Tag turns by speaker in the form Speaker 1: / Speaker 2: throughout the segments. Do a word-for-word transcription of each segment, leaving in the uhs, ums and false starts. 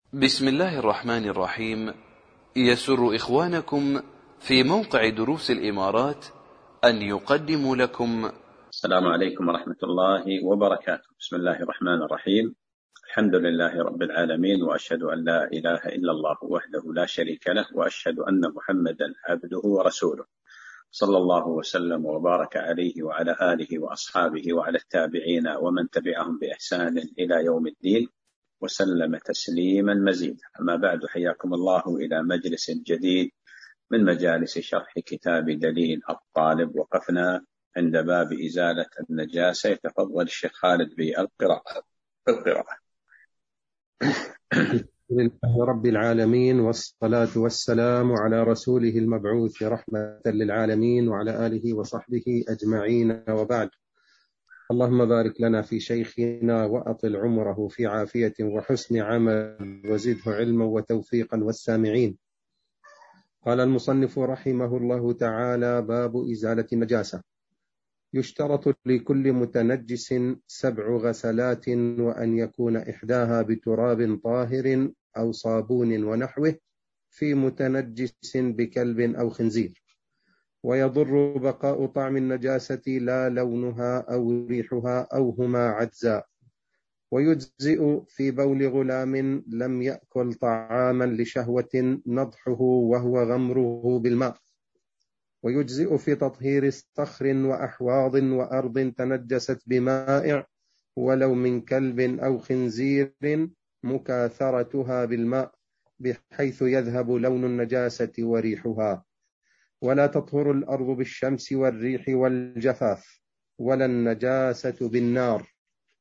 Speaker 1: بسم الله الرحمن الرحيم. يسر إخوانكم في موقع دروس الإمارات أن يقدموا لكم.
Speaker 2: السلام عليكم ورحمة الله وبركاته. بسم الله الرحمن الرحيم. الحمد لله رب العالمين، وأشهد أن لا إله إلا الله وحده لا شريك له، وأشهد أن محمدا عبده ورسوله، صلى الله وسلم وبارك عليه وعلى آله وأصحابه وعلى التابعين ومن تبعهم بإحسان إلى يوم الدين، وسلم تسليما مزيدا. أما بعد، حياكم الله إلى مجلس جديد من مجالس شرح كتاب دليل الطالب. وقفنا عند باب إزالة النجاسة. يتفضل الشيخ خالد بالقراءة. بالقراءة.
Speaker 3: الحمد لله رب العالمين، والصلاة والسلام على رسوله المبعوث رحمة للعالمين وعلى آله وصحبه أجمعين، وبعد. اللهم بارك لنا في شيخنا وأطل عمره في عافية وحسن عمل، وزده علما وتوفيقا والسامعين. قال المصنف رحمه الله تعالى: باب إزالة النجاسة. يشترط لكل متنجس سبع غسلات، وأن يكون إحداها بتراب طاهر أو صابون ونحوه في متنجس بكلب أو خنزير. ويضر بقاء طعم النجاسة لا لونها أو ريحها أو هما عجزا. ويجزئ في بول غلام لم يأكل طعاما لشهوة نضحه وهو غمره بالماء. ويجزئ في تطهير صخر وأحواض وأرض تنجست بمائع ولو من كلب أو خنزير مكاثرتها بالماء، بحيث يذهب لون النجاسة وريحها. ولا تطهر الأرض بالشمس والريح والجفاف، ولا النجاسة بالنار.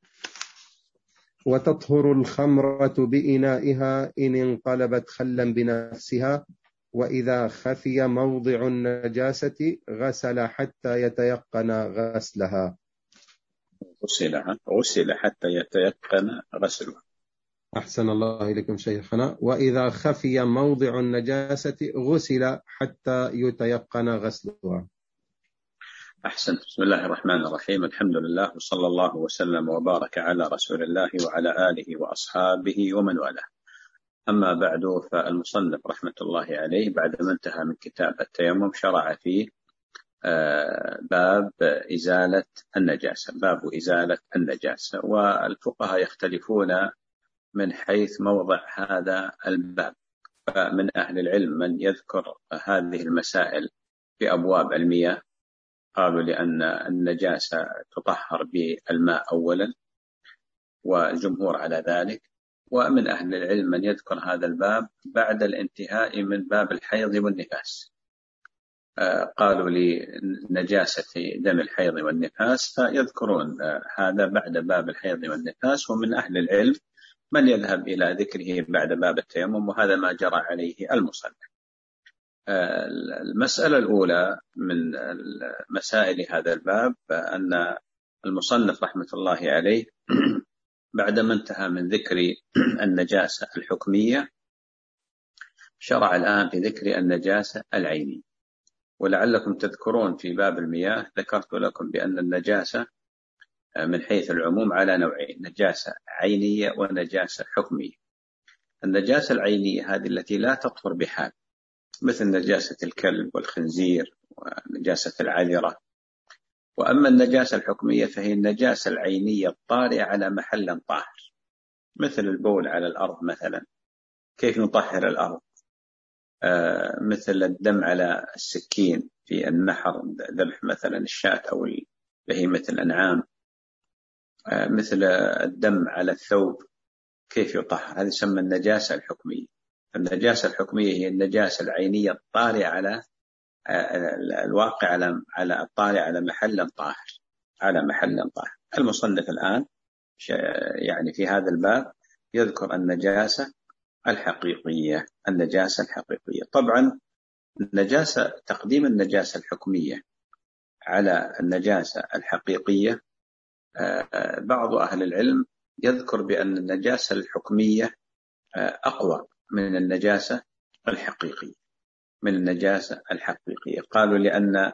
Speaker 3: وتطهر الخمرة بإنائها إن انقلبت خلا بنفسها. وإذا خفي موضع النجاسة غسل حتى يتيقن غسلها.
Speaker 2: غسلها غسل حتى يتيقن غسلها.
Speaker 3: أحسن الله إليكم شيخنا. وإذا خفي موضع النجاسة غسل حتى يتيقن غسلها.
Speaker 2: أحسن. بسم الله الرحمن الرحيم. الحمد لله، وصلى الله وسلم وبارك على رسول الله وعلى آله وأصحابه ومن والاه. أما بعد، فالمصنف رحمة الله عليه بعد ما انتهى من كتاب التيمم شرع فيه باب إزالة النجاسة. باب إزالة النجاسة. والفقهاء يختلفون من حيث موضع هذا الباب. فمن أهل العلم من يذكر هذه المسائل في أبواب المياه، قالوا لأن النجاسة تطهر بالماء أولا، والجمهور على ذلك. ومن أهل العلم من يذكر هذا الباب بعد الانتهاء من باب الحيض والنفاس، قالوا لنجاسة دم الحيض والنفاس، فيذكرون هذا بعد باب الحيض والنفاس. ومن أهل العلم من يذهب إلى ذكره بعد باب التيمم، وهذا ما جرى عليه المصنف. المسألة الأولى من مسائل هذا الباب أن المصنف رحمة الله عليه بعدما انتهى من ذكر النجاسة الحكمية شرع الآن في ذكر النجاسة العينية. ولعلكم تذكرون في باب المياه ذكرت لكم بأن النجاسة من حيث العموم على نوعين: نجاسة عينية ونجاسة حكمية. النجاسة العينية هذه التي لا تطهر بحال، مثل نجاسة الكلب والخنزير ونجاسة العذرة. وأما النجاسة الحكمية فهي النجاسة العينية الطارئة على محل طاهر، مثل البول على الأرض مثلا، كيف نطهر الأرض؟ آه مثل الدم على السكين في النحر، ذبح مثلا الشاة أو بهيمة الأنعام. آه مثل الدم على الثوب، كيف يطهر؟ هذه تسمى النجاسة الحكمية. النجاسة الحكمية هي النجاسة العينية الطارئة على الواقع على على الطارئ على محل طاهر على محل طاهر. المصنف الآن يعني في هذا الباب يذكر النجاسة الحقيقية. النجاسة الحقيقية طبعا النجاسة تقديم النجاسة الحكمية على النجاسة الحقيقية، بعض أهل العلم يذكر بأن النجاسة الحكمية أقوى من النجاسة الحقيقية من النجاسة الحقيقية. قالوا لأن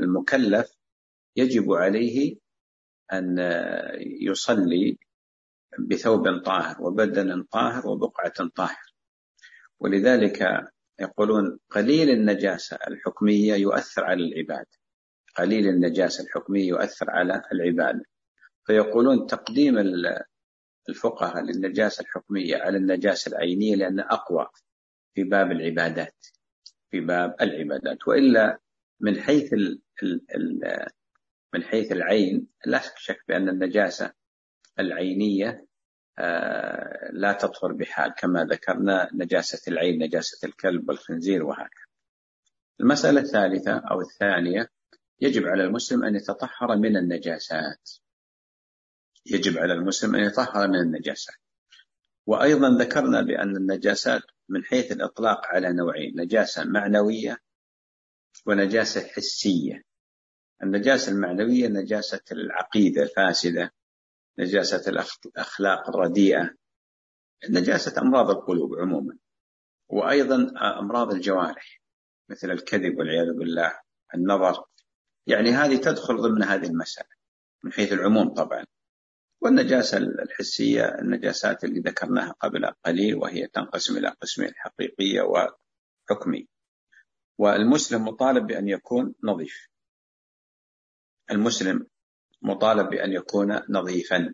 Speaker 2: المكلف يجب عليه أن يصلي بثوب طاهر وبدن طاهر وبقعة طاهر. ولذلك يقولون قليل النجاسة الحكمية يؤثر على العبادة، قليل النجاسة الحكمية يؤثر على العبادة. فيقولون تقديم الفقهاء للنجاسة الحكمية على النجاسة العينية لأنه أقوى في باب العبادات، في باب العبادات. وإلا من حيث ال ال ال من حيث العين لا شك بأن النجاسة العينية لا تطهر بحال، كما ذكرنا نجاسة العين نجاسة الكلب والخنزير وهكذا. المسألة الثالثة أو الثانية، يجب على المسلم أن يتطهر من النجاسات، يجب على المسلم أن يتطهر من النجاسات. وأيضا ذكرنا بأن النجاسات من حيث الإطلاق على نوعين، نجاسة معنوية ونجاسة حسية. النجاسة المعنوية نجاسة العقيدة الفاسدة، نجاسة الأخلاق الرديئة، نجاسة أمراض القلوب عموما، وأيضا أمراض الجوارح مثل الكذب والعياذ بالله، النظر، يعني هذه تدخل ضمن هذه المسألة من حيث العموم طبعا. والنجاسة الحسية النجاسات اللي ذكرناها قبل قليل، وهي تنقسم إلى قسمين، حقيقية وحكمية. والمسلم مطالب بأن يكون نظيف، المسلم مطالب بأن يكون نظيفا.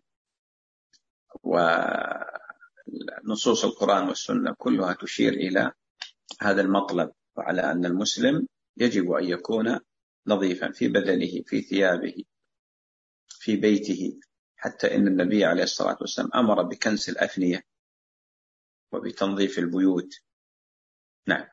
Speaker 2: ونصوص القرآن والسنة كلها تشير إلى هذا المطلب، وعلى أن المسلم يجب أن يكون نظيفا في بدنه، في ثيابه، في بيته، حتى إن النبي عليه الصلاة والسلام أمر بكنس الأفنية وبتنظيف البيوت. نعم.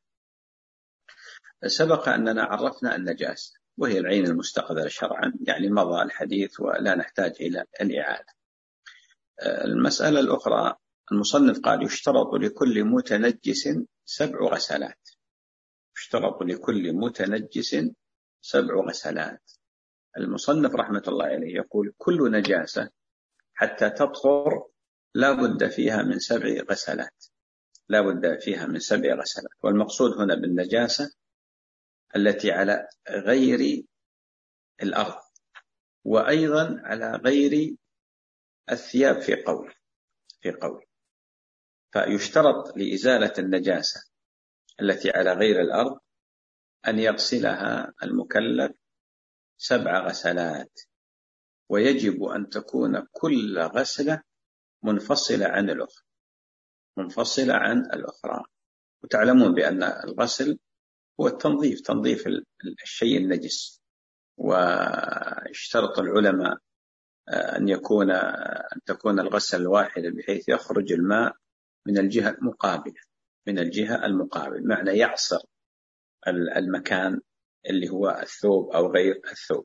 Speaker 2: سبق أننا عرفنا النجاسة وهي العين المستقذرة شرعا، يعني مضى الحديث ولا نحتاج إلى الإعادة. المسألة الأخرى، المصنف قال يشترط لكل متنجس سبع غسلات، يشترط لكل متنجس سبع غسلات. المصنف رحمة الله عليه يقول كل نجاسة حتى تطهر لا بد فيها من سبع غسلات، لا بد فيها من سبع غسلات. والمقصود هنا بالنجاسة التي على غير الأرض، وأيضا على غير الثياب في قول في قول فيشترط لإزالة النجاسة التي على غير الأرض أن يغسلها المكلف سبع غسلات، ويجب أن تكون كل غسلة منفصلة عن الأخرى، منفصلة عن الأخرى. وتعلمون بأن الغسل هو التنظيف، تنظيف الشيء النجس. واشترط العلماء أن يكون أن تكون الغسل الواحدة بحيث يخرج الماء من الجهة المقابلة، من الجهة المقابلة، معنى يعصر المكان اللي هو الثوب أو غير الثوب.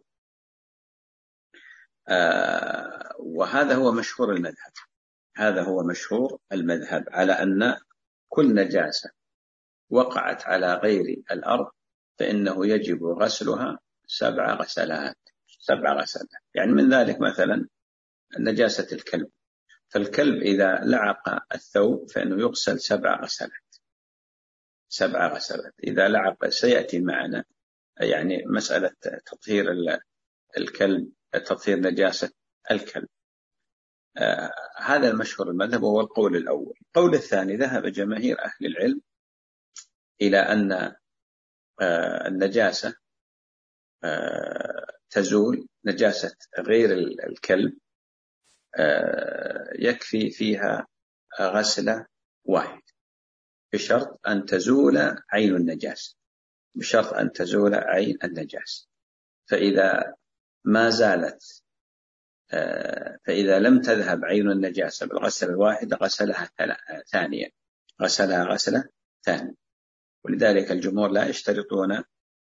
Speaker 2: آه وهذا هو مشهور المذهب، هذا هو مشهور المذهب على أن كل نجاسة وقعت على غير الأرض فإنه يجب غسلها سبع غسلات، سبع غسلات. يعني من ذلك مثلا نجاسة الكلب، فالكلب إذا لعق الثوب فإنه يغسل سبع غسلات، سبع غسلات. إذا لعق سيأتي معنا يعني مسألة تطهير الكلب، تطهير نجاسة الكلب. آه هذا المشهور المذهب وهو القول الأول. القول الثاني ذهب جماهير أهل العلم إلى أن آه النجاسة آه تزول، نجاسة غير الكلب آه يكفي فيها غسلة واحد بشرط أن تزول عين النجاسة، بشرط أن تزول عين النجاسة. فإذا ما زالت فإذا لم تذهب عين النجاسة بالغسل الواحد غسلها ثانيا، غسلها غسلة ثانية. ولذلك الجمهور لا يشترطون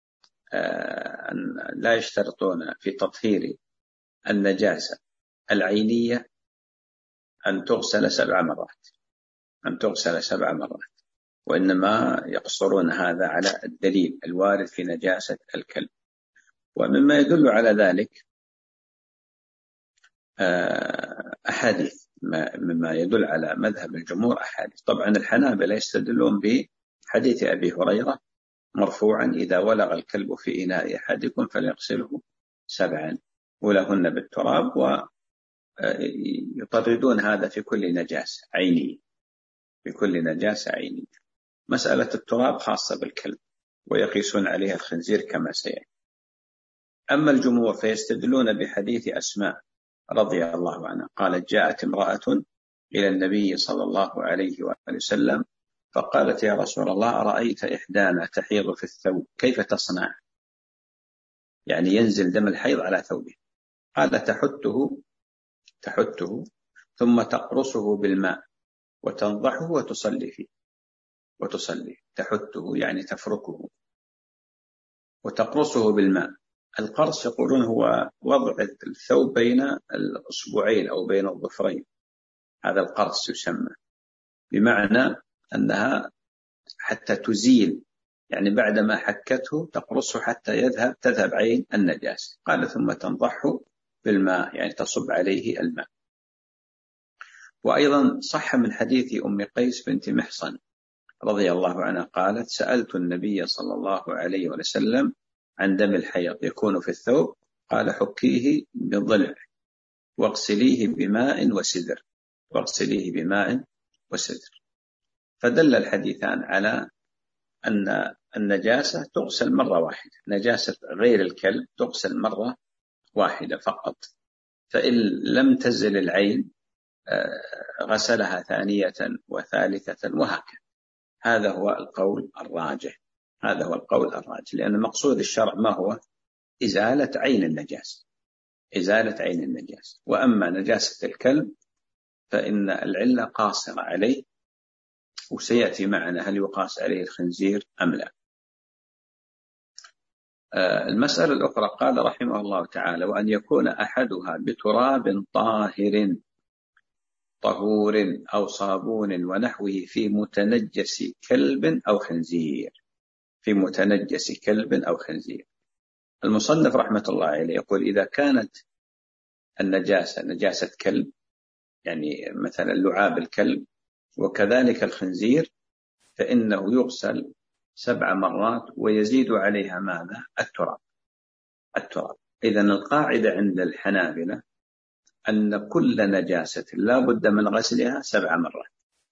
Speaker 2: لا يشترطون في تطهير النجاسة العينية أن تغسل سبع مرات، أن تغسل سبع مرات، وإنما يقصرون هذا على الدليل الوارد في نجاسة الكلب. ومما يدل على ذلك أحاديث، مما يدل على مذهب الجمهور أحاديث. طبعا الحنابلة يستدلون بحديث أبي هريرة مرفوعا إذا ولغ الكلب في إناء أحدكم فليغسله سبعا ولهن بالتراب يطردون هذا في كل نجاسة عينية، في كل نجاسة عينية. مسألة التراب خاصة بالكلب، ويقيسون عليها الخنزير كما سيأتي. أما الجمهور فيستدلون بحديث أسماء رضي الله عنها قالت: جاءت امرأة إلى النبي صلى الله عليه وآله وسلم فقالت: يا رسول الله، أرأيت إحدانا تحيض في الثوب كيف تصنع؟ يعني ينزل دم الحيض على ثوبه. قال: تحته تحته ثم تقرصه بالماء وتنضحه وتصلي فيه وتصلي تحته يعني تفركه وتقرصه بالماء. القرص يقولون هو وضع الثوب بين الأصبعين أو بين الظفرين، هذا القرص يسمى، بمعنى أنها حتى تزيل، يعني بعدما حكته تقرصه حتى يذهب تذهب عين النجاسة. قال: ثم تنضحه بالماء، يعني تصب عليه الماء. وأيضا صح من حديث أم قيس بنت محصن رضي الله عنها قالت: سألت النبي صلى الله عليه وسلم عن دم الحيض يكون في الثوب، قال: حكيه بضلع واغسليه بماء وسدر واغسليه بماء وسدر. فدل الحديثان على أن النجاسة تغسل مرة واحدة، نجاسة غير الكلب تغسل مرة واحدة فقط، فإن لم تزل العين غسلها ثانية وثالثة وهكذا. هذا هو القول الراجح، هذا هو القول الراجح، لأن مقصود الشرع ما هو؟ إزالة عين النجاسة، إزالة عين النجاسة. وأما نجاسة الكلب فإن العلة قاصرة عليه، وسيأتي معنا هل يقاس عليه الخنزير أم لا. المسألة الأخرى قال رحمه الله تعالى: وأن يكون أحدها بتراب طاهر طهور أو صابون ونحوه في متنجس كلب أو خنزير، في متنجس كلب أو خنزير. المصنف رحمة الله عليه يقول: إذا كانت النجاسة نجاسة كلب، يعني مثلا لعاب الكلب وكذلك الخنزير، فإنه يغسل سبع مرات ويزيد عليها ماذا؟ التراب. التراب. إذن القاعدة عند الحنابلة أن كل نجاسة لا بد من غسلها سبع مرات،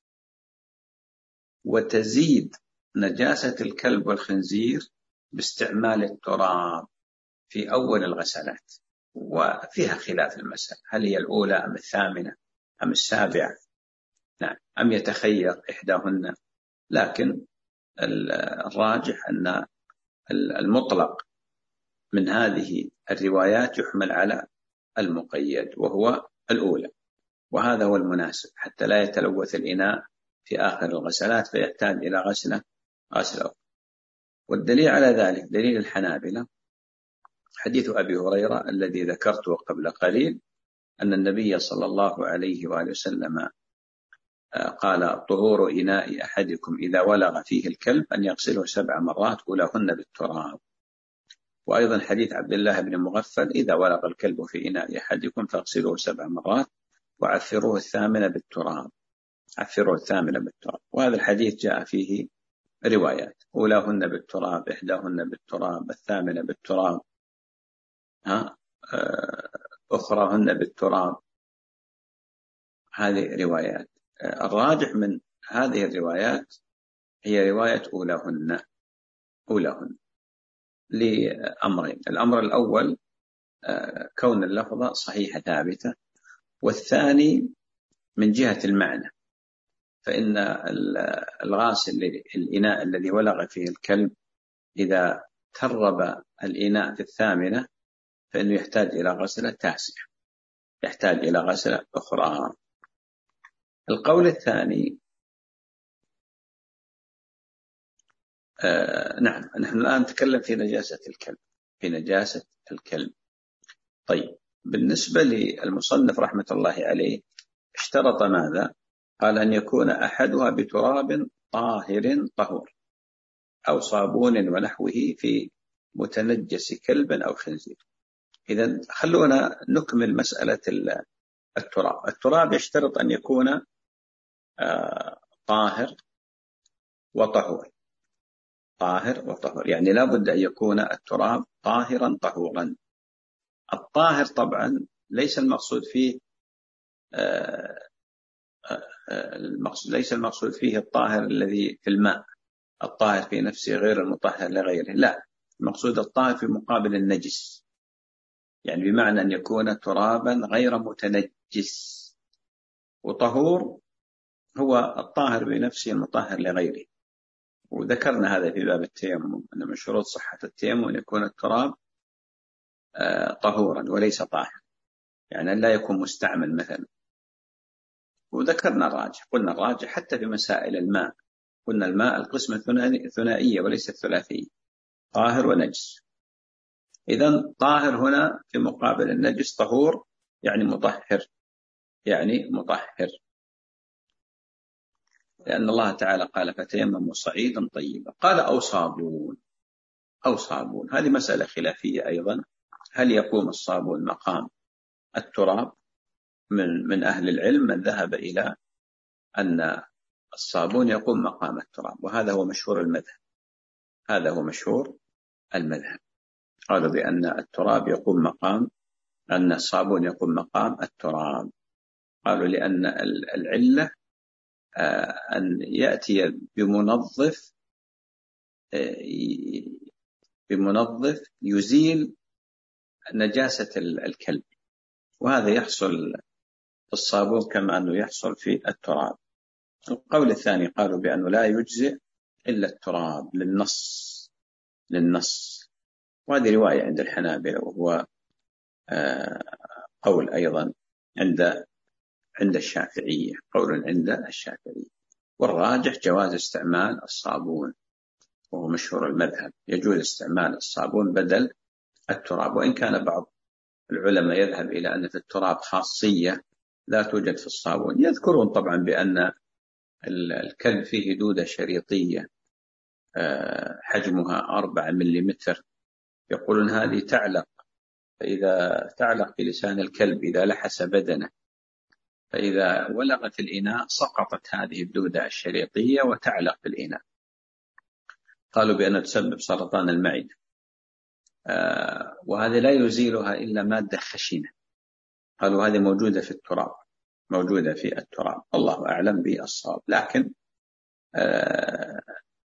Speaker 2: وتزيد نجاسة الكلب والخنزير باستعمال التراب في أول الغسلات. وفيها خلاف المسألة، هل هي الأولى أم الثامنة أم السابعة، نعم، أم يتخير إحداهن. لكن الراجح أن المطلق من هذه الروايات يحمل على المقيد وهو الأولى، وهذا هو المناسب حتى لا يتلوث الإناء في آخر الغسلات فيحتاج إلى غسلة غسلة. والدليل على ذلك دليل الحنابلة حديث أبي هريرة الذي ذكرته قبل قليل، أن النبي صلى الله عليه وآله وسلم قال: طهور إناء أحدكم إذا ولغ فيه الكلب أن يغسله سبع مرات أولاهن بالتراب. وأيضا حديث عبد الله بن مغفل: إذا ولغ الكلب في إناء أحدكم فاغسلوه سبع مرات وعفروه الثامنة بالتراب، عفروه الثامنة بالتراب. وهذا الحديث جاء فيه روايات: أولاهن بالتراب، إحداهن بالتراب، الثامنة بالتراب، ها أخراهن بالتراب. هذه روايات. الراجح من هذه الروايات هي رواية أولاهن أولاهن لأمرين: الأمر الأول كون اللفظة صحيحة ثابتة، والثاني من جهة المعنى، فإن الغاسل الإناء الذي ولغ فيه الكلب إذا ترب الإناء في الثامنة فإنه يحتاج إلى غسلة تاسعة، يحتاج إلى غسلة أخرى. القول الثاني آه نعم، نحن الآن نتكلم في نجاسة الكلب، في نجاسة الكلب. طيب، بالنسبة للمصنف رحمة الله عليه اشترط ماذا؟ قال: أن يكون أحدها بتراب طاهر طهور أو صابون ونحوه في متنجس كلب أو خنزير. إذن خلونا نكمل مسألة التراب. التراب يشترط أن يكون آه طاهر وطهور، طاهر وطهور، يعني لا بد أن يكون التراب طاهرا طهورا. الطاهر طبعا ليس المقصود فيه المقصود ليس المقصود فيه الطاهر الذي في الماء، الطاهر في نفسه غير المطهر لغيره، لا، المقصود الطاهر في مقابل النجس، يعني بمعنى أن يكون ترابا غير متنجس. وطهور هو الطاهر بنفسه المطهر لغيره. وذكرنا هذا في باب التيمم، أن من شروط صحة التيمم أن يكون التراب طهورا وليس طاهرا، يعني لا يكون مستعمل مثلا. وذكرنا الراجح، قلنا الراجح حتى في مسائل الماء، قلنا الماء القسمة الثنائية وليس الثلاثية، طاهر ونجس. إذن طاهر هنا في مقابل النجس، طهور يعني مطهر، يعني مطهر، لأن الله تعالى قال فتيمموا صعيدا طيبا. قال أو صابون، أو صابون، هذه مسألة خلافية أيضا، هل يقوم الصابون مقام التراب؟ من من أهل العلم من ذهب إلى أن الصابون يقوم مقام التراب، وهذا هو مشهور المذهب، هذا هو مشهور المذهب. قالوا بأن التراب يقوم مقام، أن الصابون يقوم مقام التراب. قالوا لأن العلة أن يأتي بمنظف بمنظف يزيل نجاسة الكلب، وهذا يحصل في الصابون كما أنه يحصل في التراب. القول الثاني قالوا بأنه لا يجزئ إلا التراب للنص، للنص، وهذه رواية عند الحنابلة، وهو قول أيضا عند عند الشافعية، قول عند الشافعية. والراجح جواز استعمال الصابون، وهو مشهور المذهب، يجوز استعمال الصابون بدل التراب، وإن كان بعض العلماء يذهب إلى أن في التراب خاصية لا توجد في الصابون. يذكرون طبعا بأن الكلب فيه دودة شريطية حجمها أربعة مليمتر، يقولون هذه تعلق، فإذا تعلق في لسان الكلب إذا لحس بدنه، فإذا ولغت الإناء سقطت هذه الدودة الشريطية وتعلق في الإناء. قالوا بأنها تسبب سرطان المعدة، آه وهذا لا يزيلها إلا مادة خشنة. قالوا هذه موجودة في التراب، موجودة في التراب، الله أعلم بالصواب. لكن آه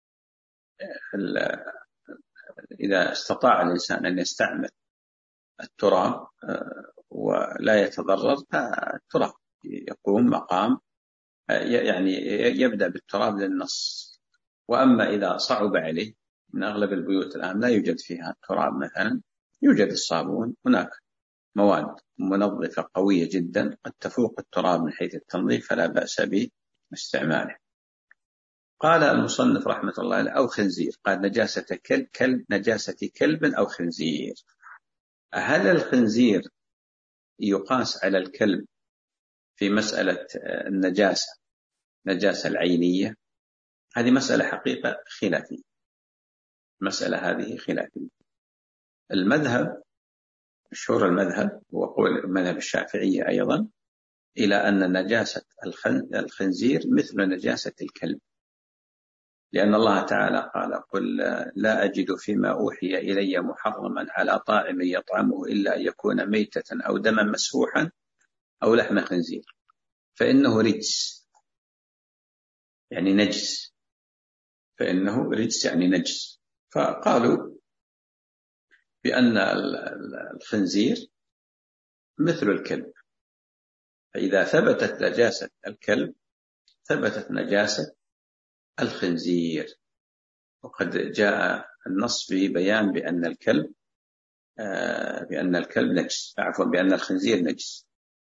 Speaker 2: إذا استطاع الإنسان أن يستعمل التراب آه ولا يتضرر، فالتراب يقوم مقام، آه يعني يبدأ بالتراب للنص. وأما إذا صعب عليه، من أغلب البيوت الآن لا يوجد فيها التراب مثلا، يوجد الصابون، هناك مواد منظفة قوية جدا قد تفوق التراب من حيث التنظيف، فلا بأس باستعماله. قال المصنف رحمة الله عليه أو خنزير، قال نجاسة كلب, كلب نجاسة كلب أو خنزير. هل الخنزير يقاس على الكلب في مسألة النجاسة، نجاسة العينية؟ هذه مسألة حقيقة خلافية، مسألة هذه خلافية. المذهب مشهور المذهب وقول المذهب الشافعية أيضا إلى أن نجاسة الخنزير مثل نجاسة الكلب، لأن الله تعالى قال قل لا أجد فيما أوحي إلي محرما على طاعم يطعمه إلا أن يكون ميتة أو دما مسفوحا أو لحم خنزير فإنه رجس، يعني نجس، فإنه رجس يعني نجس. فقالوا بأن الخنزير مثل الكلب، فإذا ثبتت نجاسة الكلب ثبتت نجاسة الخنزير. وقد جاء النص في بيان بأن الكلب آه بأن الكلب نجس، عفوا بأن الخنزير نجس.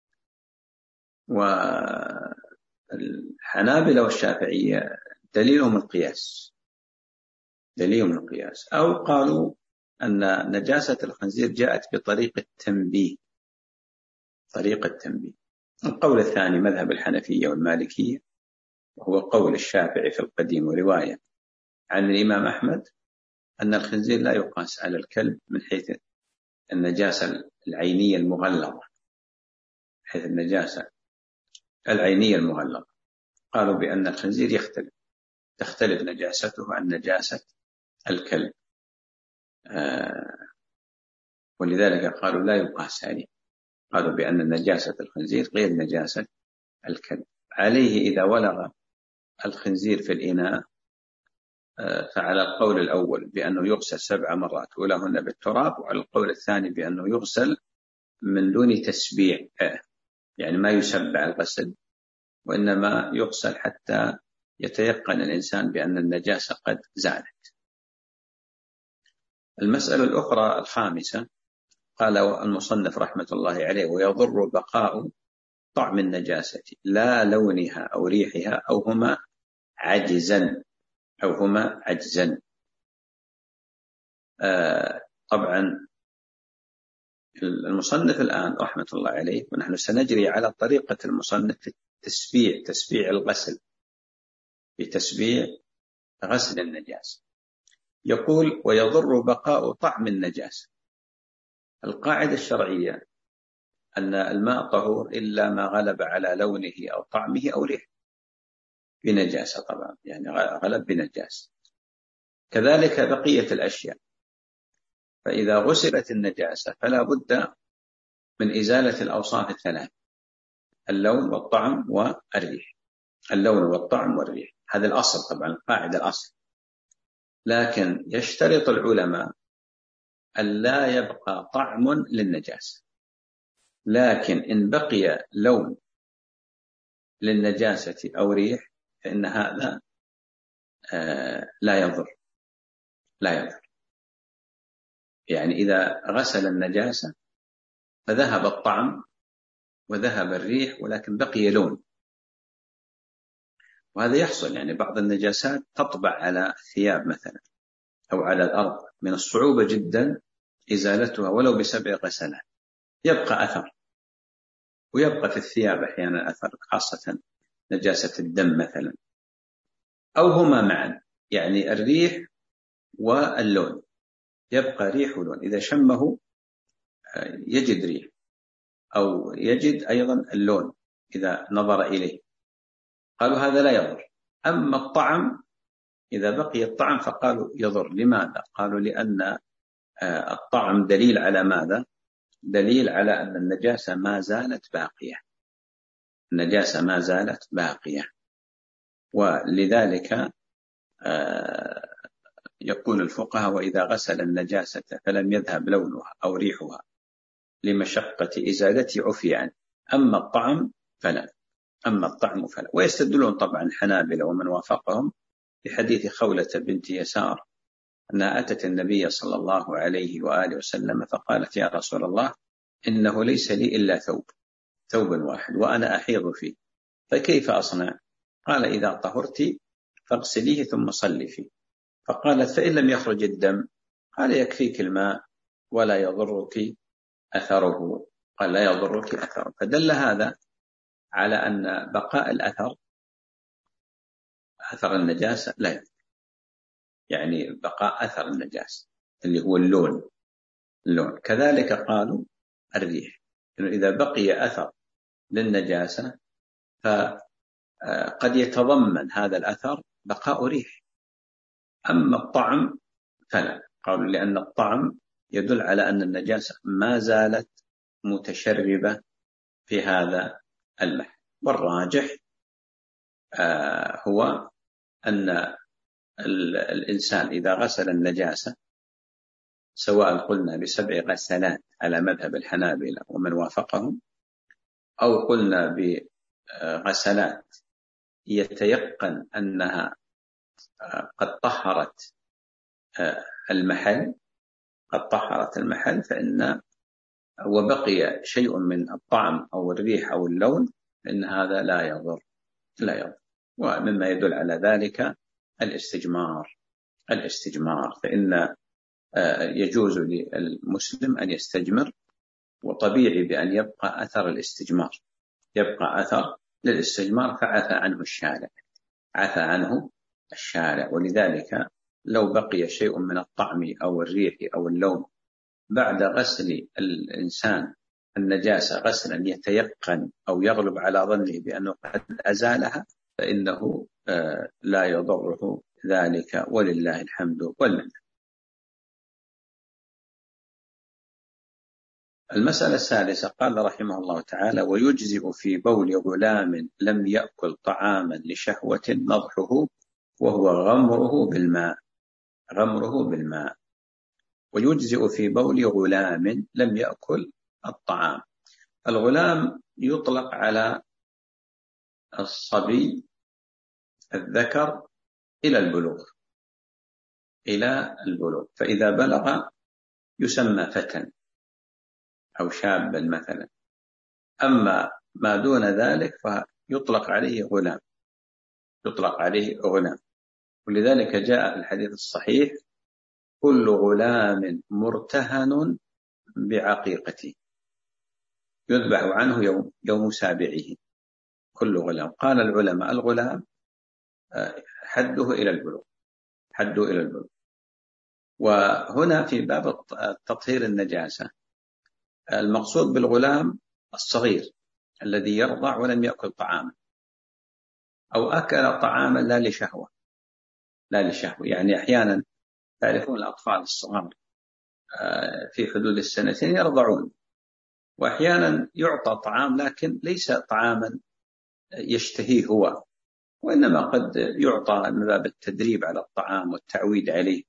Speaker 2: والحنابلة والشافعية دليلهم القياس، دليلهم القياس، أو قالوا أن نجاسة الخنزير جاءت بطريق التنبيه، طريق التنبيه. القول الثاني مذهب الحنفية والمالكية، وهو قول الشافعي في القديم ورواية عن الإمام أحمد، أن الخنزير لا يقاس على الكلب من حيث النجاسة العينية المغلظة، حيث النجاسة العينية المغلظة. قالوا بأن الخنزير يختلف، تختلف نجاسته عن نجاسة الكلب، آه ولذلك قالوا لا يقاس عليه. قالوا بأن نجاسة الخنزير غير نجاسة الكلب. عليه إذا ولغ الخنزير في الإناء فعلى القول الأول بأنه يغسل سبع مرات أولاهن بالتراب، وعلى القول الثاني بأنه يغسل من دون تسبيع، يعني ما يسبع الغسل، وإنما يغسل حتى يتيقن الإنسان بأن النجاسة قد زالت. المسألة الأخرى الخامسة، قال المصنف رحمة الله عليه: ويضر بقاء طعم النجاسة لا لونها أو ريحها أو هما عجزا أو هما عجزا. آه طبعا المصنف الآن رحمة الله عليه، ونحن سنجري على طريقة المصنف في التسبيع، تسبيع الغسل، في تسبيع غسل النجاسة. يقول: ويضر بقاء طعم النجاسة. القاعدة الشرعية أن الماء طهور إلا ما غلب على لونه أو طعمه أو ريحه بنجاسة، طبعا يعني غلب بنجاسة. كذلك بقية الأشياء، فإذا غسلت النجاسة فلا بد من إزالة الأوصاف الثلاث: اللون والطعم والريح. اللون والطعم والريح هذا الأصل، طبعا القاعدة الأصل. لكن يشترط العلماء أن لا يبقى طعم للنجاسة، لكن إن بقي لون للنجاسة أو ريح فإن هذا آه لا يضر لا يضر يعني إذا غسل النجاسة فذهب الطعم وذهب الريح ولكن بقي لون، وهذا يحصل، يعني بعض النجاسات تطبع على الثياب مثلا أو على الأرض، من الصعوبة جدا إزالتها ولو بسبع غسلات، يبقى أثر، ويبقى في الثياب أحيانا أثر، خاصة نجاسة الدم مثلا، أو هما معا، يعني الريح واللون، يبقى ريح ولون، إذا شمه يجد ريح أو يجد أيضا اللون إذا نظر إليه، قالوا هذا لا يضر. أما الطعم إذا بقي الطعم فقالوا يضر. لماذا؟ قالوا لأن الطعم دليل على ماذا؟ دليل على أن النجاسة ما زالت باقية، النجاسة ما زالت باقية. ولذلك يقول الفقهاء: وإذا غسل النجاسة فلم يذهب لونها أو ريحها لمشقة إزالته عفي عنه، أما الطعم فلا أما الطعم فلا. ويستدلون طبعا الحنابلة ومن وافقهم بحديث خولة بنت يسار أنها أتت النبي صلى الله عليه وآله وسلم فقالت: يا رسول الله، إنه ليس لي إلا ثوب ثوب واحد وأنا أحيض فيه، فكيف أصنع؟ قال: إذا طهرت فاغسليه ثم صلي فيه. فقالت: فإن لم يخرج الدم؟ قال: يكفيك الماء ولا يضرك أثره. قال: لا يضرك أثره. فدل هذا على أن بقاء الأثر، أثر النجاسة، لا يضر، يعني بقاء أثر النجاسة اللي هو اللون اللون كذلك قالوا الريح، إنه إذا بقي أثر للنجاسة فقد يتضمن هذا الأثر بقاء ريح. أما الطعم فلا، قالوا لأن الطعم يدل على أن النجاسة ما زالت متشربة في هذا المحل. والراجح هو أن الإنسان إذا غسل النجاسة، سواء قلنا بسبع غسلات على مذهب الحنابلة ومن وافقهم، أو قلنا بغسلات يتيقن أنها قد طهرت المحل قد طهرت المحل فإن وبقي شيء من الطعم أو الريح أو اللون، فإن هذا لا يضر لا يضر ومما يدل على ذلك الاستجمار الاستجمار فإن يجوز للمسلم أن يستجمر، وطبيعي بأن يبقى أثر الاستجمار يبقى أثر للاستجمار فعفى عنه الشارع عفى عنه الشارع ولذلك لو بقي شيء من الطعم أو الريح أو اللون بعد غسل الإنسان النجاسة غسلا يتيقن أو يغلب على ظنه بأنه قد أزالها، فإنه لا يضره ذلك، ولله الحمد والمنة. المسألة الثالثة قال رحمه الله تعالى: ويجزئ في بول غلام لم يأكل طعاما لشهوة نضحه وهو غمره بالماء غمره بالماء ويجزئ في بول غلام لم يأكل الطعام. الغلام يطلق على الصبي الذكر إلى البلوغ إلى البلوغ فإذا بلغ يسمى فتى أو شابا مثلا. أما ما دون ذلك فيطلق عليه غلام يطلق عليه غلام ولذلك جاء في الحديث الصحيح: كل غلام مرتهن بعقيقته يذبح عنه يوم, يوم سابعه. كل غلام. قال العلماء: الغلام حده إلى البلوغ حده إلى البلوغ. وهنا في باب تطهير النجاسة المقصود بالغلام الصغير الذي يرضع ولم يأكل طعاما أو أكل طعاما لا لشهوة لا لشهوة يعني أحيانا تعرفون الأطفال الصغار في حدود السنتين يرضعون، وأحيانا يعطى طعام لكن ليس طعاما يشتهيه هو، وإنما قد يعطى من باب التدريب على الطعام والتعويد عليه.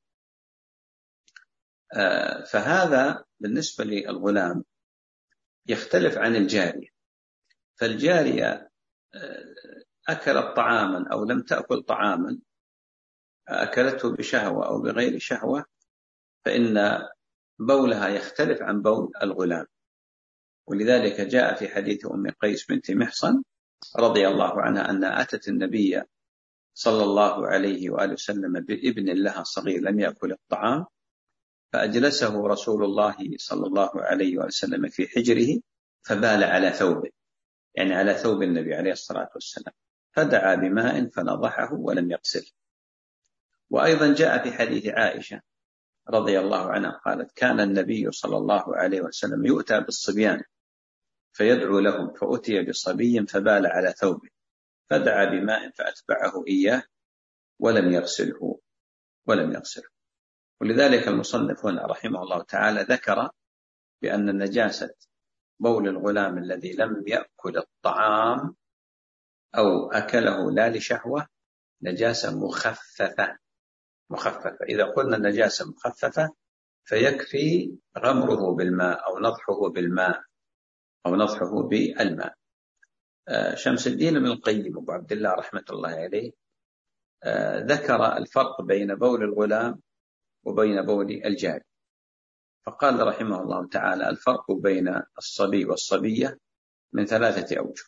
Speaker 2: فهذا بالنسبة للغلام يختلف عن الجارية. فالجارية أكلت طعاما أو لم تأكل طعاما، أكلته بشهوة أو بغير شهوة، فإن بولها يختلف عن بول الغلام. ولذلك جاء في حديث أم قيس بنت محصن رضي الله عنها أنها أتت النبي صلى الله عليه وآله وسلم بابن لها صغير لم يأكل الطعام، فأجلسه رسول الله صلى الله عليه وآله وسلم في حجره فبال على ثوبه، يعني على ثوب النبي عليه الصلاة والسلام، فدعا بماء فنضحه ولم يغسله. وأيضا جاء في حديث عائشة رضي الله عنها قالت: كان النبي صلى الله عليه وسلم يؤتى بالصبيان فيدعو لهم، فأتي بصبي فبال على ثوبه فدعا بماء فأتبعه إياه ولم يغسله ولم يغسله. ولذلك المصنف هنا رحمه الله تعالى ذكر بأن النجاسة بول الغلام الذي لم يأكل الطعام أو أكله لا لشهوة نجاسة مخففة مخففة. إذا قلنا النجاسة مخففة فيكفي غمره بالماء أو نضحه بالماء أو نضحه بالماء. شمس الدين ابن القيم أبو عبد الله رحمة الله عليه ذكر الفرق بين بول الغلام وبين بول الجاري، فقال رحمه الله تعالى: الفرق بين الصبي والصبية من ثلاثة أوجه.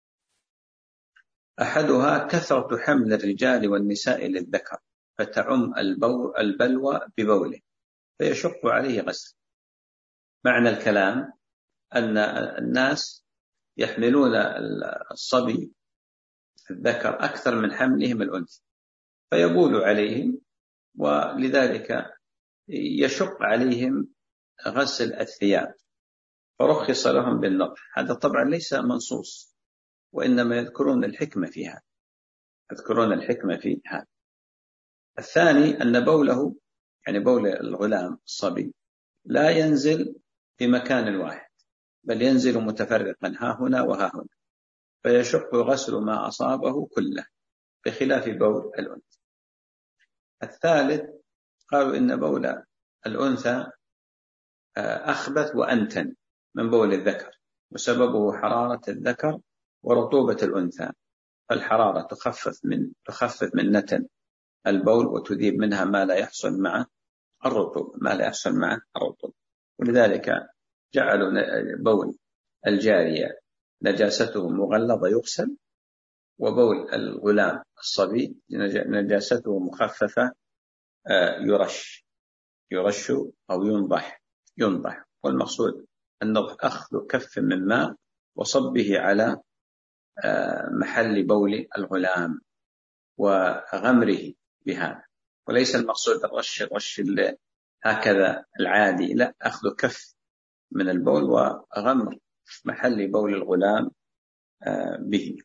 Speaker 2: أحدها كثرة حمل الرجال والنساء للذكر فتعم البلوى ببوله فيشق عليه غسل. معنى الكلام أن الناس يحملون الصبي الذكر أكثر من حملهم الأنثى فيبول عليهم، ولذلك يشق عليهم غسل الثياب، فرخص لهم بالنضح. هذا طبعا ليس منصوص، وإنما يذكرون الحكمة في هذا يذكرون الحكمة في هذا. الثاني أن بوله يعني بول الغلام الصبي لا ينزل في مكان واحد، بل ينزل متفرقا ها هنا وها هنا، فيشق غسل ما أصابه كله بخلاف بول الأنثى. الثالث قالوا إن بول الأنثى أخبث وأنتن من بول الذكر، وسببه حرارة الذكر ورطوبة الأنثى، فالحرارة تخفف من تخفف من نتن البول وتذيب منها ما لا يحصل مع الرطوبة ما لا يحصل مع الرطوبة. ولذلك جعلوا بول الجارية نجاسته مغلظة يغسل، وبول الغلام الصبي نجاسته مخففة يرش يرش أو ينضح ينضح والمقصود أنه أخذ كف من ماء وصبه على محل بول الغلام وغمره بهذا، وليس المقصود الرش الرش هكذا العادي، لا، أخذ كف من البول وغمر محل بول الغلام به.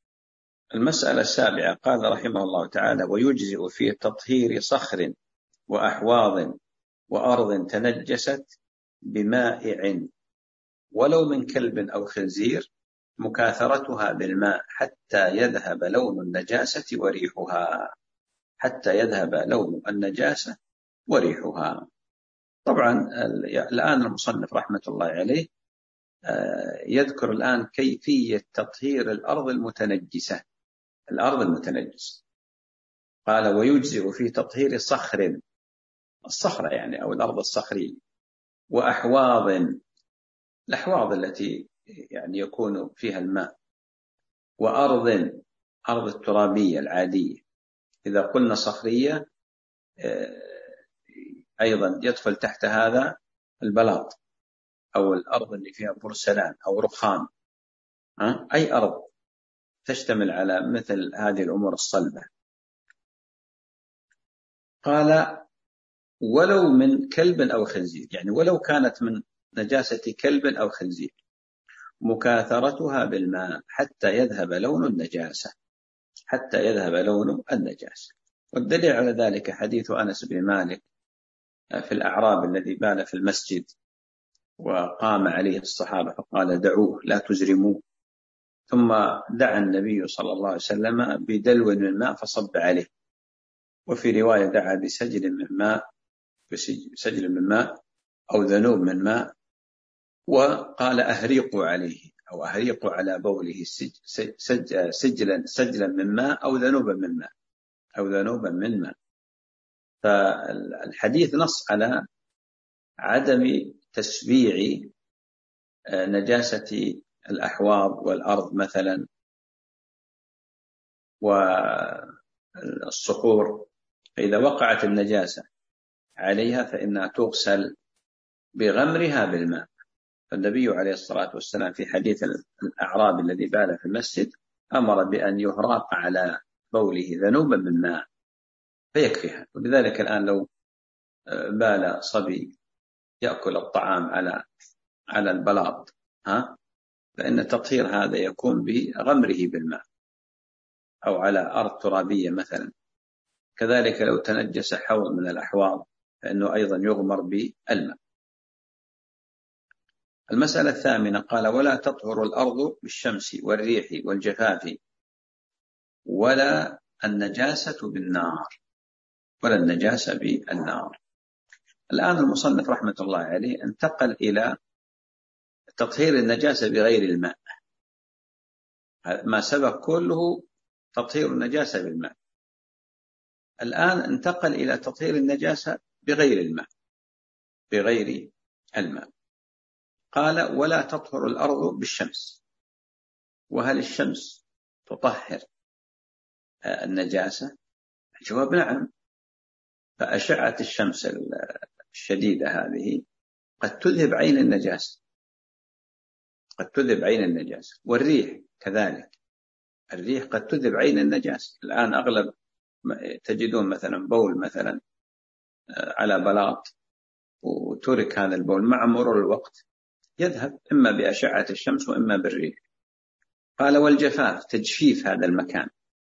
Speaker 2: المسألة السابعة قال رحمه الله تعالى: ويجزئ في تطهير صخر وأحواض وأرض تنجست بمائع ولو من كلب أو خنزير مكاثرتها بالماء حتى يذهب لون النجاسة وريحها حتى يذهب لون النجاسة وريحها. طبعا الآن المصنف رحمة الله عليه يذكر الآن كيفية تطهير الأرض المتنجسة. الأرض المتنجسة قال ويجزئ في تطهير صخر، الصخرة يعني أو الأرض الصخرية، وأحواض، الأحواض التي يعني يكون فيها الماء، وأرض، أرض الترابية العادية. إذا قلنا صخرية أيضا يدخل تحت هذا البلاط أو الأرض اللي فيها بورسلان أو رخام، أي أرض تشتمل على مثل هذه الأمور الصلبة. قال ولو من كلب أو خنزير، يعني ولو كانت من نجاسة كلب أو خنزير مكاثرتها بالماء حتى يذهب لون النجاسة، حتى يذهب لون النجاسة. والدليل على ذلك حديث أنس بن مالك في الأعراب الذي بال في المسجد وقام عليه الصحابة فقال دعوه لا تزرموه، ثم دعا النبي صلى الله عليه وسلم بدلو من ماء فصب عليه، وفي رواية دعا بسجل من ماء بسجل من ماء أو ذنوب من ماء، وقال أهريقوا عليه أو أهريقوا على بوله سجلا سجلا من ماء أو ذنوبا من ماء أو ذنوبا من ماء. فالحديث نص على عدم تسبيع نجاسة الأحواض والأرض مثلا والصخور، فإذا وقعت النجاسة عليها فإنها تغسل بغمرها بالماء. فالنبي عليه الصلاة والسلام في حديث الأعراب الذي بال في المسجد أمر بأن يهراق على بوله ذنوبا من ماء فيكفيها. ولذلك الآن لو بال صبي يأكل الطعام على على البلاط ها فإن التطهير هذا يكون بغمره بالماء، أو على أرض ترابية مثلا. كذلك لو تنجس حوض من الأحواض فإنه أيضا يغمر بالماء. المسألة الثامنة قال ولا تطهر الأرض بالشمس والريح والجفاف ولا النجاسة بالنار، ولا النجاسة بالنار. الآن المصنف رحمة الله عليه انتقل إلى تطهير النجاسة بغير الماء. ما سبق كله تطهير النجاسة بالماء، الآن انتقل إلى تطهير النجاسة بغير الماء، بغير الماء. قال ولا تطهر الأرض بالشمس. وهل الشمس تطهر النجاسة؟ الجواب نعم. فأشعة الشمس الشديدة هذه قد تذهب عين النجاسة، قد تذهب عين النجاسة. والريح كذلك، الريح قد تذهب عين النجاسة. الآن أغلب تجدون مثلا بول مثلا على بلاط وترك هذا البول مع مرور الوقت يذهب إما بأشعة الشمس وإما بالريح. قال والجفاف تجفيف هذا المكان،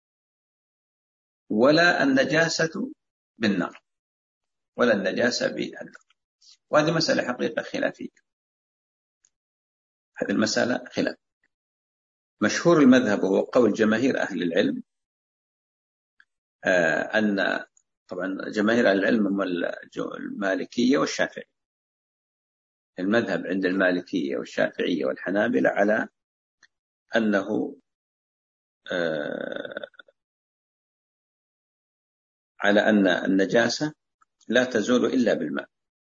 Speaker 2: ولا النجاسة بالنار، ولا النجاسة بالنار. وهذه مسألة حقيقة خلافية، هذه المسألة خلاف. مشهور المذهب وهو قول جماهير أهل العلم آه أن طبعا جماهير أهل العلم هم المالكية والشافعية. المذهب عند المالكية والشافعية والحنابلة على أنه آه على أن النجاسة لا تزول إلا بالماء،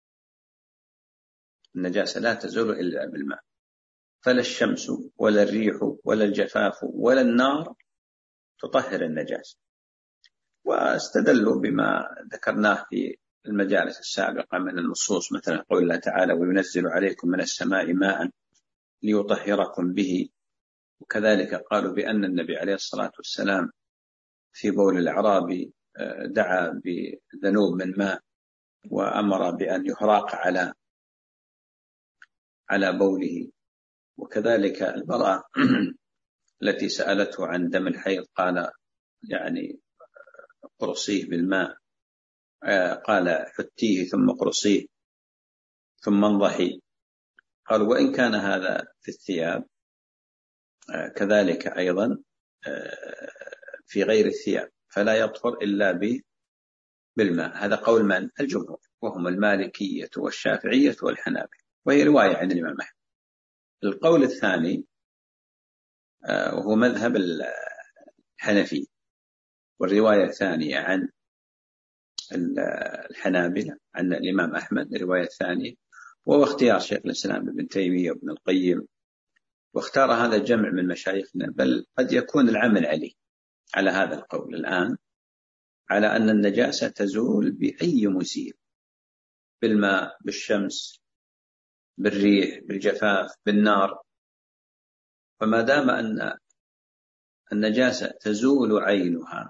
Speaker 2: النجاسة لا تزول إلا بالماء. فلا الشمس ولا الريح ولا الجفاف ولا النار تطهر النجاسة. واستدلوا بما ذكرناه في المجالس السابقة من النصوص، مثلا قول الله تعالى وينزل عليكم من السماء ماء ليطهركم به. وكذلك قالوا بأن النبي عليه الصلاة والسلام في بول الأعرابي دعا بذنوب من ماء وأمر بأن يهراق على على بوله. وكذلك البراء التي سألته عن دم الحيض قال يعني قرصيه بالماء قال حتيه ثم قرصيه ثم انضحي. قال وإن كان هذا في الثياب كذلك أيضا في غير الثياب فلا يطهر إلا بالماء. هذا قول من؟ الجمهور، وهم المالكية والشافعية والحنابلة، وهي رواية عن الإمام أحمد. القول الثاني وهو مذهب الحنفي، والرواية الثانية عن الحنابلة عن الإمام أحمد الرواية الثانية، وهو اختيار شيخ الإسلام ابن تيمية وابن القيم، واختار هذا الجمع من مشايخنا، بل قد يكون العمل عليه على هذا القول الآن، على أن النجاسة تزول بأي مزيل، بالماء، بالشمس، بالريح، بالجفاف، بالنار. فما دام أن النجاسة تزول عينها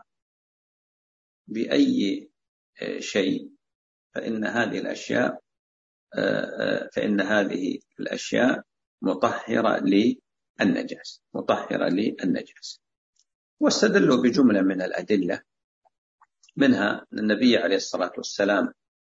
Speaker 2: بأي شيء فإن هذه الأشياء فإن هذه الأشياء مطهرة للنجاسة مطهرة للنجاسة. واستدلوا بجملة من الأدلة، منها النبي عليه الصلاة والسلام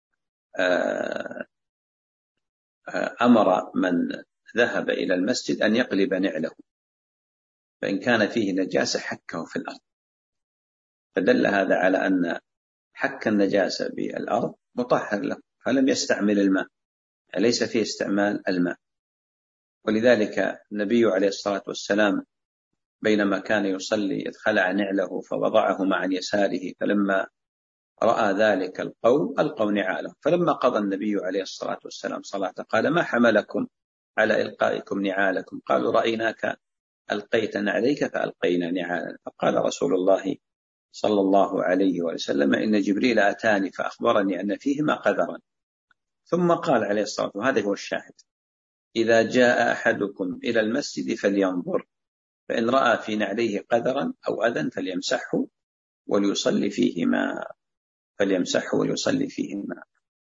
Speaker 2: أمر من ذهب إلى المسجد أن يقلب نعله، فإن كان فيه نجاسة حكه في الأرض، فدل هذا على أن حك النجاسة بالأرض مطهر له، فلم يستعمل الماء، ليس فيه استعمال الماء. ولذلك النبي عليه الصلاة والسلام بينما كان يصلي إذ خلع نعله فوضعهما عن يساره، فلما رأى ذلك القوم ألقوا نعاله، فلما قضى النبي عليه الصلاة والسلام صلاته قال ما حملكم على إلقائكم نعالكم؟ قالوا رأيناك ألقيت نعليك فألقينا نعالا. فقال رسول الله صلى الله عليه وسلم إن جبريل أتاني فأخبرني أن فيهما قذرا، ثم قال عليه الصلاة والسلام، وهذا هو الشاهد، إذا جاء أحدكم إلى المسجد فلينظر، فإن رأى في نعليه قذرا أو أذى فليمسحه وليصلي فيهما فليمسحه وليصلي فيهما.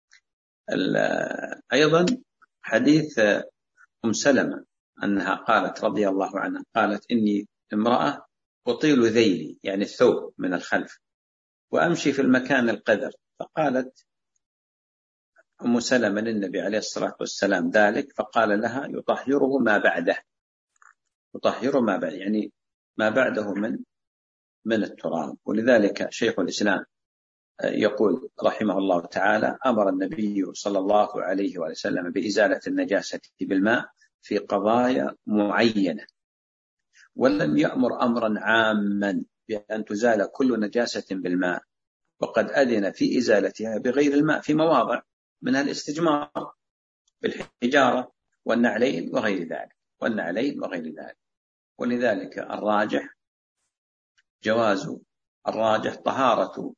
Speaker 2: أيضا حديث أم سلمة أنها قالت رضي الله عنها، قالت إني امرأة أطيل ذيلي، يعني الثوب من الخلف، وأمشي في المكان القذر. فقالت أم سلمة للنبي عليه الصلاة والسلام ذلك، فقال لها يطهره ما بعده، يطهر ما بعده يعني ما بعده من من التراب. ولذلك شيخ الإسلام يقول رحمه الله تعالى أمر النبي صلى الله عليه وسلم بإزالة النجاسة بالماء في قضايا معينة، ولم يأمر أمرا عاما بأن تزال كل نجاسة بالماء، وقد أذن في إزالتها بغير الماء في مواضع منها الاستجمار بالحجارة والنعلين وغير ذلك والنعلين وغير ذلك. ولذلك الراجح جواز الراجح طهارة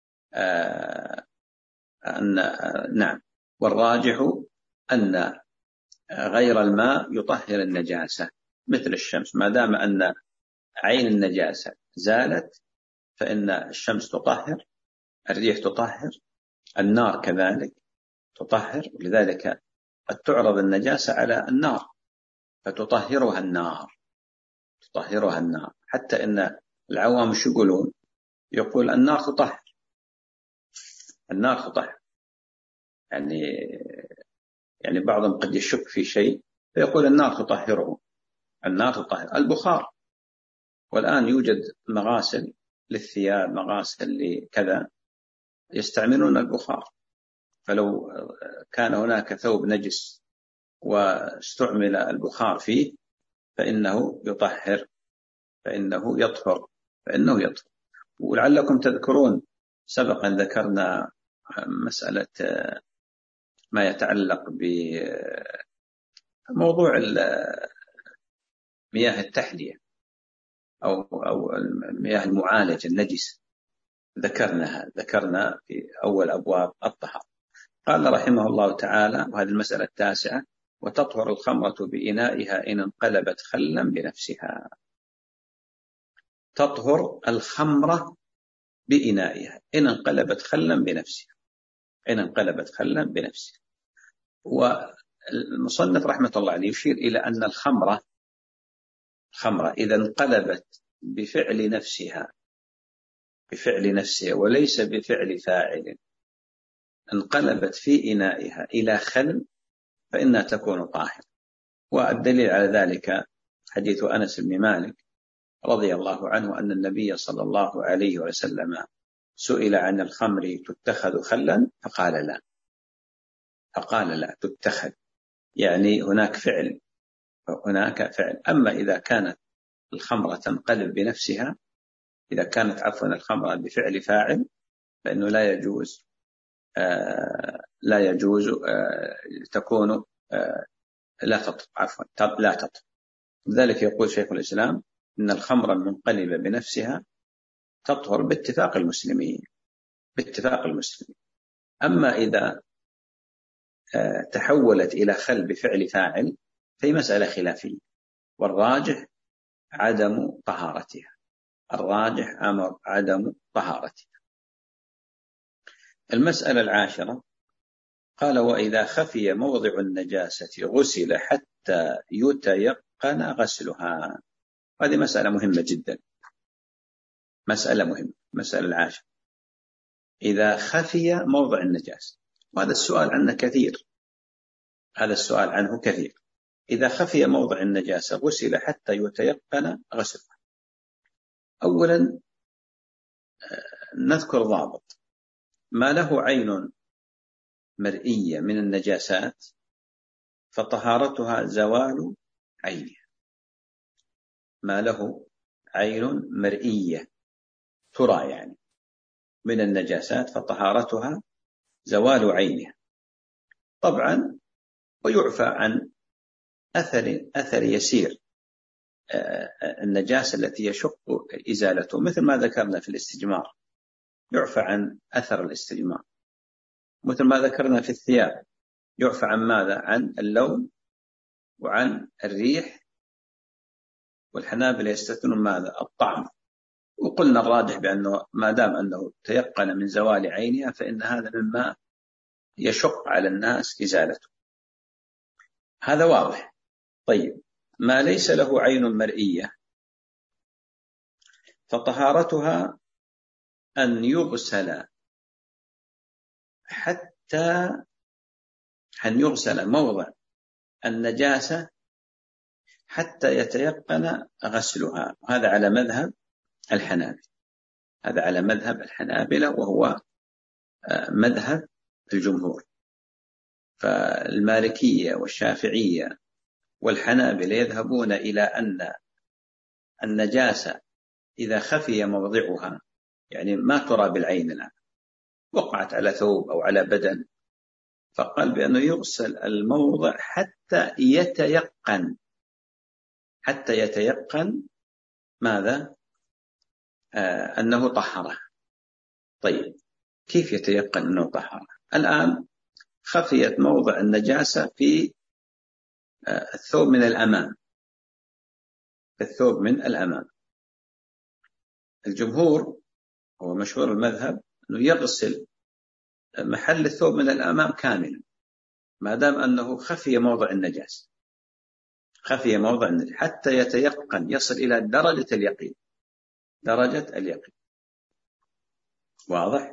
Speaker 2: آه أن آه نعم والراجح أن غير الماء يطهر النجاسة مثل الشمس، ما دام أن عين النجاسة زالت فإن الشمس تطهر، الريح تطهر، النار كذلك تطهر. ولذلك قد تعرض النجاسة على النار فتطهرها النار تطهرها النار حتى إن العوام شو يقولون؟ يقول النار تطهر النار تطهر يعني يعني بعضهم قد يشك في شيء فيقول النار تطهره النار تطهر البخار. والآن يوجد مغاسل للثياب، مغاسل لكذا يستعملون البخار، فلو كان هناك ثوب نجس واستعمل البخار فيه فإنه يطهر فإنه يطهر فإنه يطهر. ولعلكم تذكرون سبقا ذكرنا مسألة ما يتعلق بموضوع مياه التحلية أو أو المياه المعالجة النجس، ذكرناها ذكرنا في أول أبواب الطهارة. قال رحمه الله تعالى وهذه المسألة التاسعة وتطهر الخمرة بإنائها إن انقلبت خلا بنفسها. تطهر الخمرة بإنائها إن انقلبت خلا بنفسها إن انقلبت خلا بنفسها. والمصنف رحمة الله عليه يشير إلى أن الخمرة الخمرة إذا انقلبت بفعل نفسها بفعل نفسها وليس بفعل فاعل انقلبت في إنائها إلى خل فإنها تكون طاهرة. والدليل على ذلك حديث أنس بن مالك رضي الله عنه أن النبي صلى الله عليه وسلم سئل عن الخمر تتخذ خلا فقال لا، فقال لا تتخذ، يعني هناك فعل، هناك فعل. أما إذا كانت الخمرة تنقلب بنفسها، إذا كانت عفوا الخمرة بفعل فاعل، فإنه لا يجوز آه لا يجوز آه تكون آه لا تطهر، عفوا لا تطهر. لذلك يقول شيخ الإسلام إن الخمر المنقلبة بنفسها تطهر باتفاق المسلمين، باتفاق المسلمين. أما إذا آه تحولت إلى خل بفعل فاعل فهي مسألة خلافية، والراجح عدم طهارتها، الراجح أمر عدم طهارتها. المسألة العاشرة قال وإذا خفي موضع النجاسة غسل حتى يتيقن غسلها. هذه مسألة مهمة جدا، مسألة مهمة. مسألة العاشرة إذا خفي موضع النجاسة، وهذا السؤال عنه كثير، هذا السؤال عنه كثير. إذا خفي موضع النجاسة غسل حتى يتيقن غسلها. أولا نذكر ضابط: ما له عين مرئية من النجاسات فطهارتها زوال عينها. ما له عين مرئية ترى يعني من النجاسات فطهارتها زوال عينها. طبعا ويعفى عن أثر أثر يسير النجاسة التي يشق إزالته، مثل ما ذكرنا في الاستجمار، يعفى عن أثر الاستجمار. مثل ما ذكرنا في الثياب يعفى عن ماذا؟ عن اللون وعن الريح، والحنابلة يستثنون ماذا؟ الطعم. وقلنا الراجح بأنه ما دام أنه تيقن من زوال عينها فإن هذا مما يشق على الناس إزالته، هذا واضح. طيب ما ليس له عين مرئية فطهارتها أن يغسل حتى أن يغسل موضع النجاسة حتى يتيقن غسلها. هذا على مذهب الحنابلة، هذا على مذهب الحنابلة وهو مذهب الجمهور. فالمالكية والشافعية والحنابلة يذهبون إلى أن النجاسة إذا خفي موضعها، يعني ما ترى بالعين الآن، وقعت على ثوب أو على بدن، فقال بأنه يغسل الموضع حتى يتيقن، حتى يتيقن ماذا؟ آه أنه طهره. طيب كيف يتيقن أنه طهره؟ الآن خفيت موضع النجاسة في آه الثوب من الأمام، الثوب من الأمام. الجمهور هو مشهور المذهب أنه يغسل محل الثوب من الأمام كاملا ما دام أنه خفي موضع النجاسة، خفي موضع النجاسة حتى يتيقن، يصل إلى درجة اليقين، درجة اليقين. واضح؟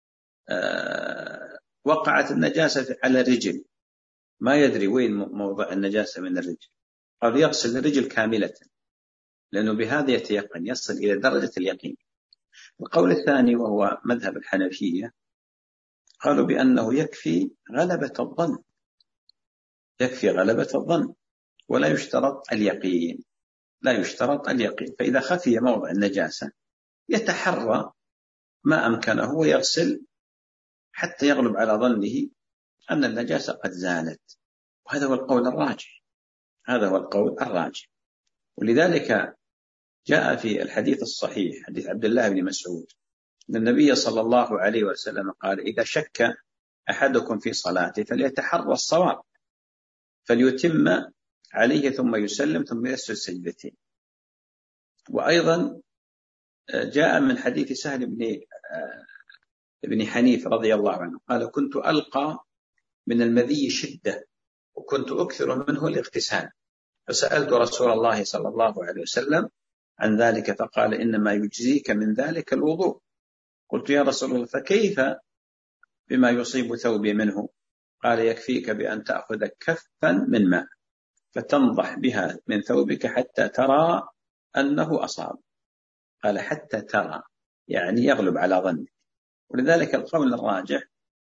Speaker 2: آه وقعت النجاسة على الرجل، ما يدري وين موضع النجاسة من الرجل، قال يغسل الرجل كاملة، لأنه بهذا يتيقن، يصل إلى درجة اليقين. القول الثاني وهو مذهب الحنفية قالوا بأنه يكفي غلبة الظن، يكفي غلبة الظن ولا يشترط اليقين، لا يشترط اليقين. فإذا خفي موضع النجاسة يتحرى ما أمكنه ويغسل حتى يغلب على ظنه أن النجاسة قد زالت، وهذا هو القول الراجح، هذا هو القول الراجح. ولذلك جاء في الحديث الصحيح حديث عبد الله بن مسعود أن النبي صلى الله عليه وسلم قال إذا شك أحدكم في صلاته فليتحرى الصواب فليتم عليه ثم يسلم ثم يسجد سجدتين. وأيضا جاء من حديث سهل بن ابن حنيف رضي الله عنه قال كنت ألقى من المذي شدة وكنت أكثر منه الاغتسال، فسألت رسول الله صلى الله عليه وسلم عن ذلك فقال إنما يجزيك من ذلك الوضوء. قلت يا رسول الله فكيف بما يصيب ثوبي منه؟ قال يكفيك بأن تأخذ كفا من ماء فتنضح بها من ثوبك حتى ترى أنه أصاب. قال حتى ترى، يعني يغلب على ظنك. ولذلك القول الراجح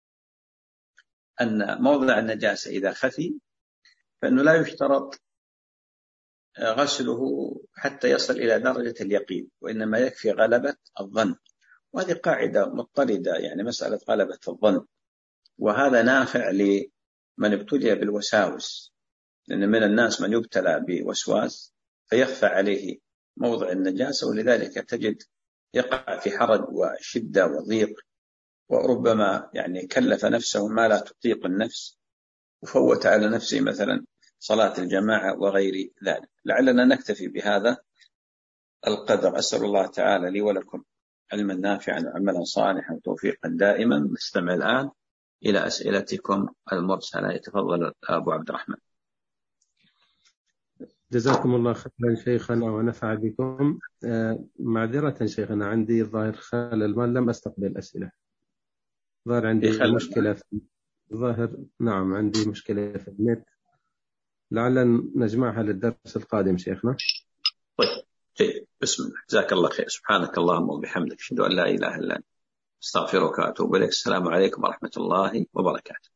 Speaker 2: أن موضع النجاسة إذا خفي فإنه لا يشترط غسله حتى يصل إلى درجة اليقين، وإنما يكفي غلبة الظن. وهذه قاعدة مضطردة، يعني مسألة غلبة الظن، وهذا نافع لمن ابتلي بالوساوس، لأن من الناس من يبتلى بوسواس فيخفى عليه موضع النجاسة، ولذلك تجد يقع في حرج وشدة وضيق، وربما يعني كلف نفسه ما لا تطيق النفس، وفوت على نفسه مثلا صلاة الجماعة وغير ذلك. لعلنا نكتفي بهذا القدر. أسأل الله تعالى لي ولكم علما نافعا وعملا صالحا وتوفيقا دائما. نستمع الآن إلى أسئلتكم المرسلة. يتفضل أبو عبد الرحمن.
Speaker 3: جزاكم الله خيرا شيخنا ونفع بكم. معذرة شيخنا، عندي ظاهر خلل، ما لم أستقبل الأسئلة. ظاهر عندي مشكلة في ظاهر نعم عندي مشكلة في النت، لعل نجمعها للدرس القادم شيخنا.
Speaker 2: طيب جيد، بسم الله، جزاك الله خير. سبحانك اللهم وبحمدك، أشهد أن لا إله إلا أنت، استغفرك وأتوب إليك. السلام عليكم ورحمة الله وبركاته.